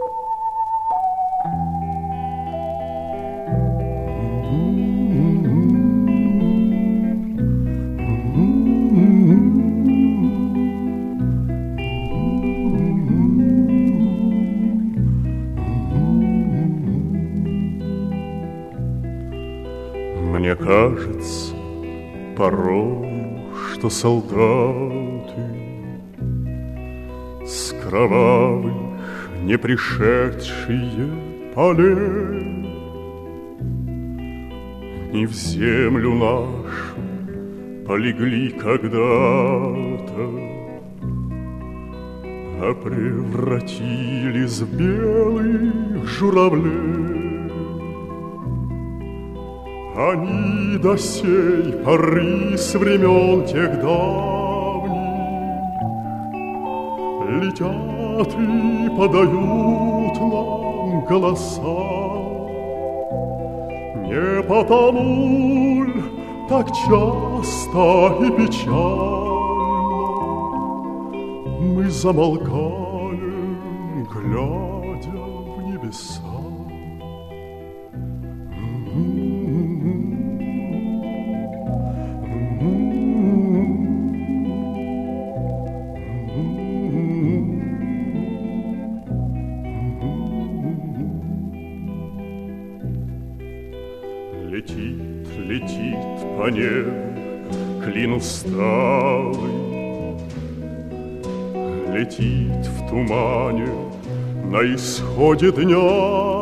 Мне кажется порой, что солдаты с кровавых не пришедшие полей не в землю нашу полегли когда-то, а превратились в белых журавлей. Они до сей поры с времен тех давних летят и подают нам голоса. Не потому ль так часто и печально мы замолкаем, глядя в небеса? Летит, летит по небу клин усталый, летит в тумане на исходе дня,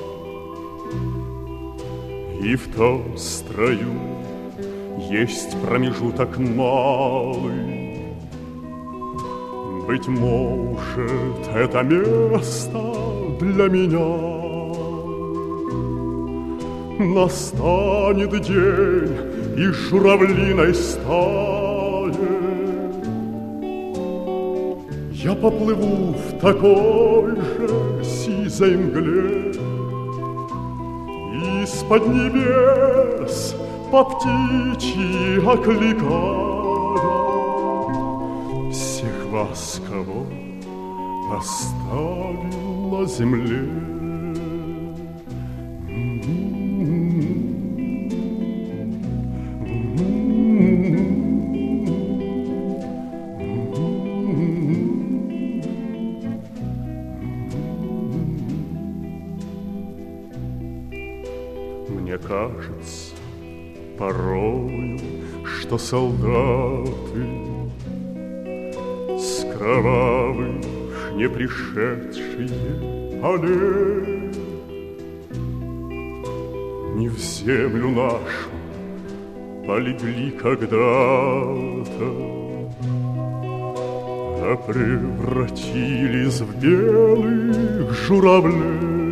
и в том строю есть промежуток малый. Быть может, это место для меня. Настанет день, и журавлиной стае я поплыву в такой же сизой мгле, из-под небес по птичьи окликая всех вас, кого оставил на земле. Мне кажется порою, что солдаты с кровавых не пришедшие полей не в землю нашу полегли когда-то, а превратились в белых журавлей.